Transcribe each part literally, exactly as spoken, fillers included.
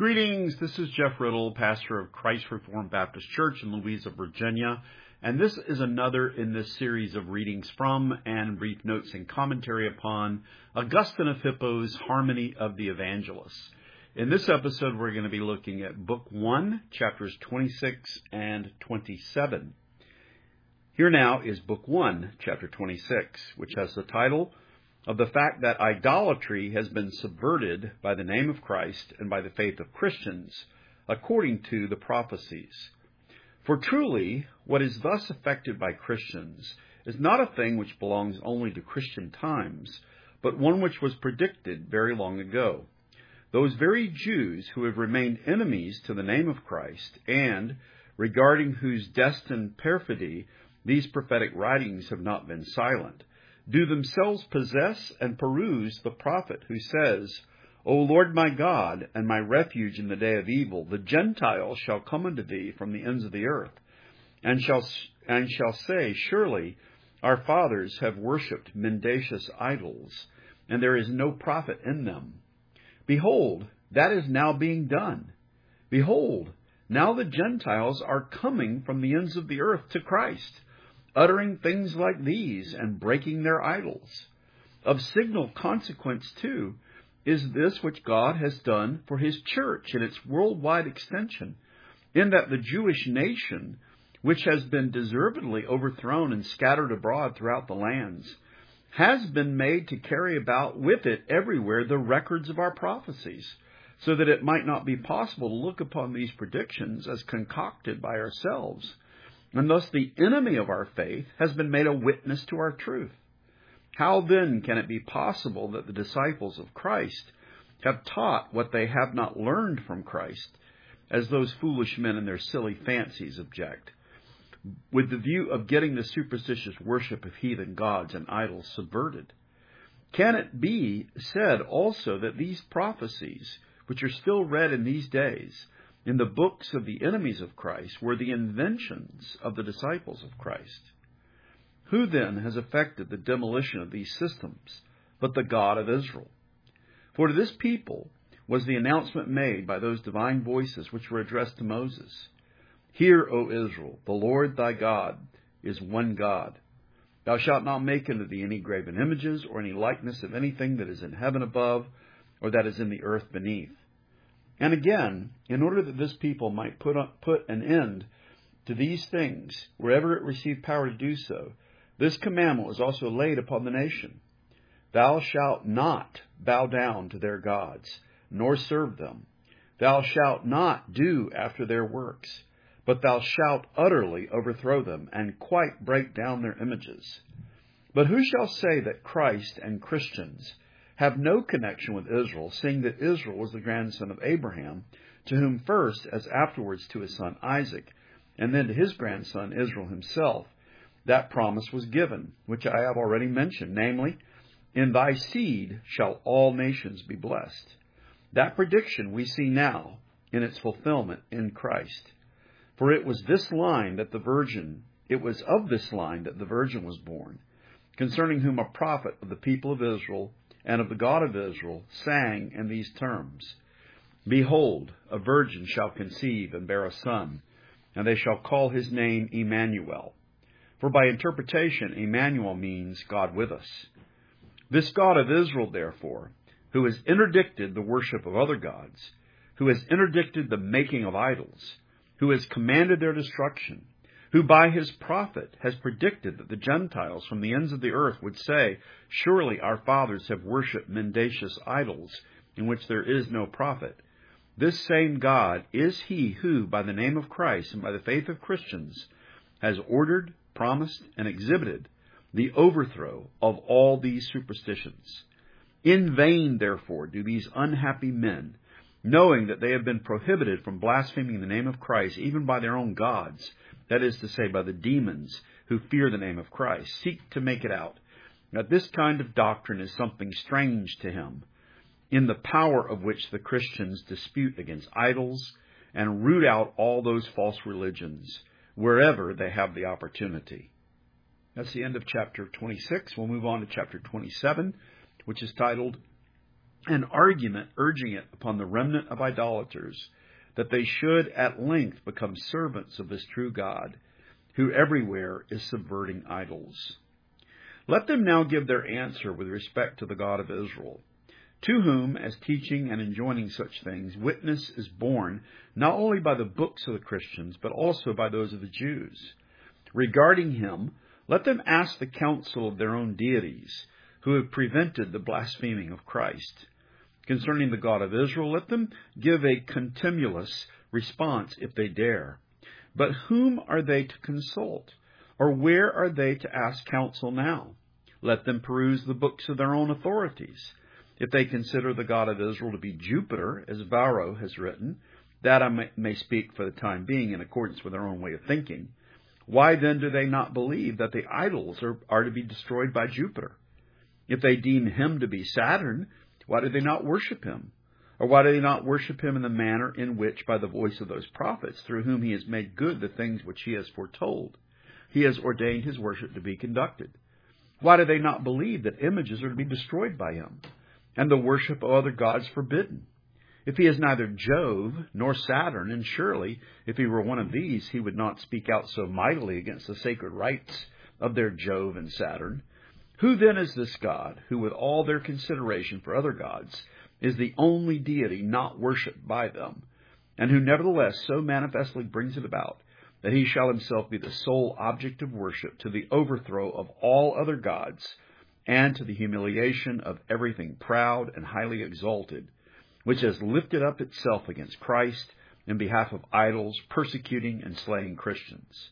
Greetings, this is Jeff Riddle, pastor of Christ Reformed Baptist Church in Louisa, Virginia, and this is another in this series of readings from and brief notes and commentary upon Augustine of Hippo's Harmony of the Evangelists. In this episode, we're going to be looking at Book one, chapters twenty-six and twenty-seven. Here now is Book one, chapter twenty-six, which has the title of the fact that idolatry has been subverted by the name of Christ and by the faith of Christians, according to the prophecies. For truly, what is thus affected by Christians is not a thing which belongs only to Christian times, but one which was predicted very long ago. Those very Jews who have remained enemies to the name of Christ, and regarding whose destined perfidy these prophetic writings have not been silent, do themselves possess and peruse the prophet who says, O Lord my God, and my refuge in the day of evil, the Gentiles shall come unto thee from the ends of the earth, and shall and shall say, Surely our fathers have worshipped mendacious idols, and there is no profit in them. Behold, that is now being done. Behold, now the Gentiles are coming from the ends of the earth to Christ, uttering things like these and breaking their idols. Of signal consequence, too, is this which God has done for his church in its worldwide extension, in that the Jewish nation, which has been deservedly overthrown and scattered abroad throughout the lands, has been made to carry about with it everywhere the records of our prophecies, so that it might not be possible to look upon these predictions as concocted by ourselves. And thus the enemy of our faith has been made a witness to our truth. How then can it be possible that the disciples of Christ have taught what they have not learned from Christ, as those foolish men in their silly fancies object, with the view of getting the superstitious worship of heathen gods and idols subverted? Can it be said also that these prophecies, which are still read in these days, in the books of the enemies of Christ, were the inventions of the disciples of Christ? Who then has effected the demolition of these systems but the God of Israel? For to this people was the announcement made by those divine voices which were addressed to Moses. Hear, O Israel, the Lord thy God is one God. Thou shalt not make unto thee any graven images or any likeness of anything that is in heaven above or that is in the earth beneath. And again, in order that this people might put on, put an end to these things, wherever it received power to do so, this commandment was also laid upon the nation. Thou shalt not bow down to their gods, nor serve them. Thou shalt not do after their works, but thou shalt utterly overthrow them, and quite break down their images. But who shall say that Christ and Christians have no connection with Israel, seeing that Israel was the grandson of Abraham, to whom first, as afterwards to his son Isaac, and then to his grandson Israel himself, that promise was given, which I have already mentioned, namely, in thy seed shall all nations be blessed. That prediction we see now in its fulfillment in Christ. For it was this line that the virgin, it was of this line that the virgin was born, concerning whom a prophet of the people of Israel and of the God of Israel sang in these terms, Behold, a virgin shall conceive and bear a son, and they shall call his name Emmanuel. For by interpretation, Emmanuel means God with us. This God of Israel, therefore, who has interdicted the worship of other gods, who has interdicted the making of idols, who has commanded their destruction, who by his prophet has predicted that the Gentiles from the ends of the earth would say, Surely our fathers have worshipped mendacious idols, in which there is no profit. This same God is he who, by the name of Christ and by the faith of Christians, has ordered, promised, and exhibited the overthrow of all these superstitions. In vain, therefore, do these unhappy men, knowing that they have been prohibited from blaspheming the name of Christ, even by their own gods, that is to say, by the demons who fear the name of Christ, seek to make it out that this kind of doctrine is something strange to him, in the power of which the Christians dispute against idols and root out all those false religions wherever they have the opportunity. That's the end of chapter twenty-six. We'll move on to chapter twenty-seven, which is titled an argument urging it upon the remnant of idolaters, that they should at length become servants of this true God, who everywhere is subverting idols. Let them now give their answer with respect to the God of Israel, to whom, as teaching and enjoining such things, witness is borne not only by the books of the Christians, but also by those of the Jews. Regarding him, let them ask the counsel of their own deities, who have prevented the blaspheming of Christ. Concerning the God of Israel, let them give a contumelious response if they dare. But whom are they to consult? Or where are they to ask counsel now? Let them peruse the books of their own authorities. If they consider the God of Israel to be Jupiter, as Varro has written, that I may, may speak for the time being in accordance with their own way of thinking, why then do they not believe that the idols are, are to be destroyed by Jupiter? If they deem him to be Saturn, why do they not worship him? Or why do they not worship him in the manner in which, by the voice of those prophets, through whom he has made good the things which he has foretold, he has ordained his worship to be conducted? Why do they not believe that images are to be destroyed by him, and the worship of other gods forbidden? If he is neither Jove nor Saturn, and surely if he were one of these, he would not speak out so mightily against the sacred rites of their Jove and Saturn. Who then is this God, who with all their consideration for other gods is the only deity not worshipped by them, and who nevertheless so manifestly brings it about that he shall himself be the sole object of worship, to the overthrow of all other gods, and to the humiliation of everything proud and highly exalted, which has lifted up itself against Christ in behalf of idols, persecuting and slaying Christians?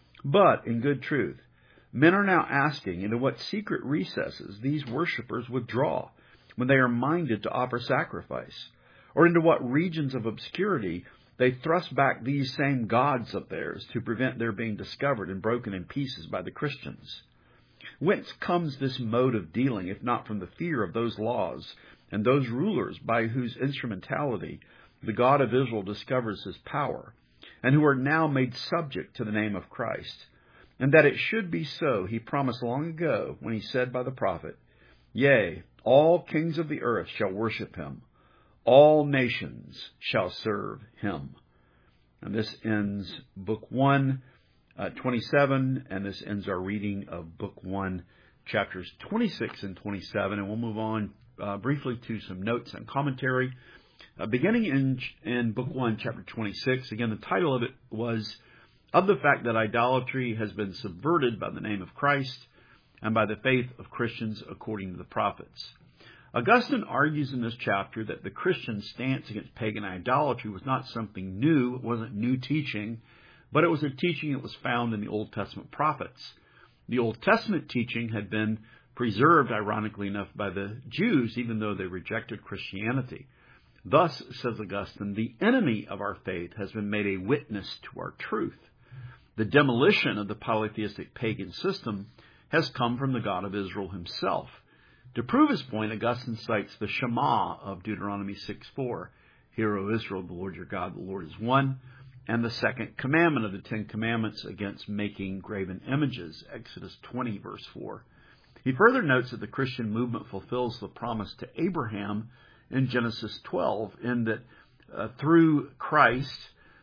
But, in good truth, men are now asking into what secret recesses these worshippers withdraw when they are minded to offer sacrifice, or into what regions of obscurity they thrust back these same gods of theirs to prevent their being discovered and broken in pieces by the Christians. Whence comes this mode of dealing, if not from the fear of those laws and those rulers by whose instrumentality the God of Israel discovers his power, and who are now made subject to the name of Christ? And that it should be so he promised long ago when he said by the prophet, Yea, all kings of the earth shall worship him. All nations shall serve him. And this ends Book one, uh, twenty-seven, and this ends our reading of Book one, chapters twenty-six and twenty-seven. And we'll move on uh, briefly to some notes and commentary. Uh, beginning in, in Book one, chapter twenty-six, again, the title of it was Of the Fact that Idolatry Has Been Subverted by the Name of Christ and by the Faith of Christians According to the Prophets. Augustine argues in this chapter that the Christian stance against pagan idolatry was not something new, it wasn't new teaching, but it was a teaching that was found in the Old Testament prophets. The Old Testament teaching had been preserved, ironically enough, by the Jews, even though they rejected Christianity. Thus, says Augustine, the enemy of our faith has been made a witness to our truth. The demolition of the polytheistic pagan system has come from the God of Israel himself. To prove his point, Augustine cites the Shema of Deuteronomy six four. Hear, O Israel, the Lord your God, the Lord is one. And the second commandment of the Ten Commandments against making graven images, Exodus twenty, verse four. He further notes that the Christian movement fulfills the promise to Abraham in Genesis twelve, in that uh, through Christ,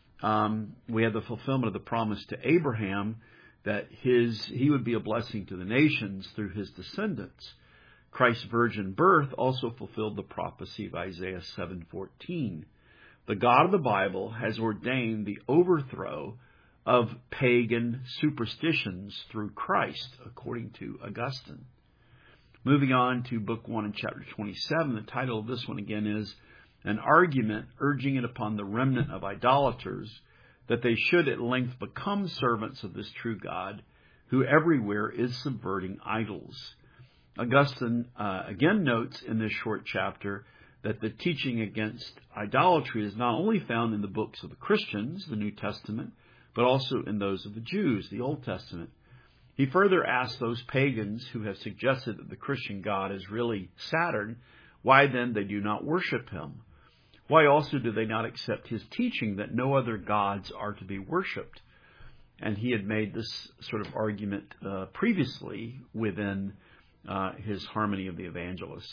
um, we have the fulfillment of the promise to Abraham that his he would be a blessing to the nations through his descendants. Christ's virgin birth also fulfilled the prophecy of Isaiah seven fourteen. The God of the Bible has ordained the overthrow of pagan superstitions through Christ, according to Augustine. Moving on to Book one and chapter twenty-seven, the title of this one again is An Argument Urging It Upon the Remnant of Idolaters, that they should at length become servants of this true God, who everywhere is subverting idols. Augustine uh, again notes in this short chapter that the teaching against idolatry is not only found in the books of the Christians, the New Testament, but also in those of the Jews, the Old Testament. He further asks those pagans who have suggested that the Christian God is really Saturn, why then they do not worship him? Why also do they not accept his teaching that no other gods are to be worshipped? And he had made this sort of argument uh, previously within Uh, his Harmony of the Evangelists.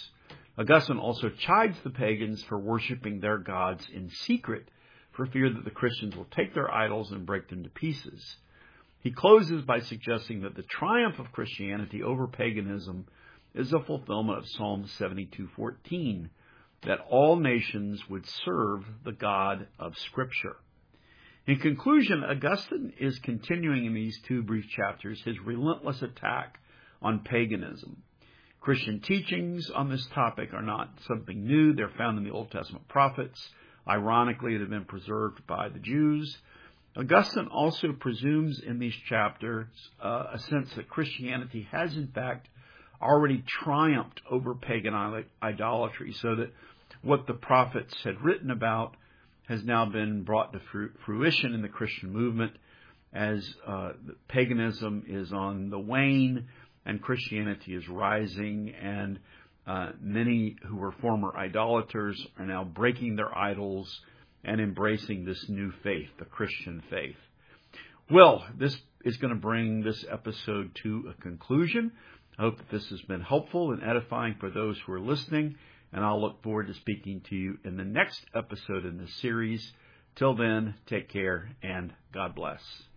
Augustine also chides the pagans for worshiping their gods in secret, for fear that the Christians will take their idols and break them to pieces. He closes by suggesting that the triumph of Christianity over paganism is a fulfillment of Psalm seventy-two fourteen, that all nations would serve the God of Scripture. In conclusion, Augustine is continuing in these two brief chapters his relentless attack on paganism. Christian teachings on this topic are not something new. They're found in the Old Testament prophets. Ironically, they've been preserved by the Jews. Augustine also presumes in these chapters uh, a sense that Christianity has, in fact, already triumphed over pagan idolatry, so that what the prophets had written about has now been brought to fruition in the Christian movement, as uh, paganism is on the wane and Christianity is rising, and uh, many who were former idolaters are now breaking their idols and embracing this new faith, the Christian faith. Well, this is going to bring this episode to a conclusion. I hope that this has been helpful and edifying for those who are listening, and I'll look forward to speaking to you in the next episode in this series. Till then, take care and God bless.